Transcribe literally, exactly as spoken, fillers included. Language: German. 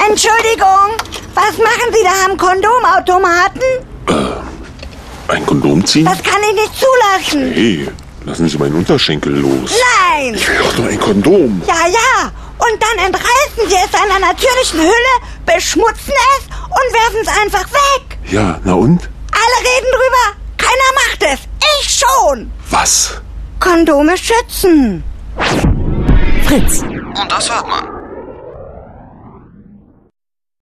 Entschuldigung, was machen Sie da am Kondomautomaten? Äh, ein Kondom ziehen? Das kann ich nicht zulassen. Hey, lassen Sie meinen Unterschenkel los. Nein! Ich will doch nur ein Kondom. Ja, ja. Und dann entreißen Sie es seiner natürlichen Hülle, beschmutzen es und werfen es einfach weg. Ja, na und? Alle reden drüber. Keiner macht es. Ich schon. Was? Kondome schützen. Fritz. Und das hört man.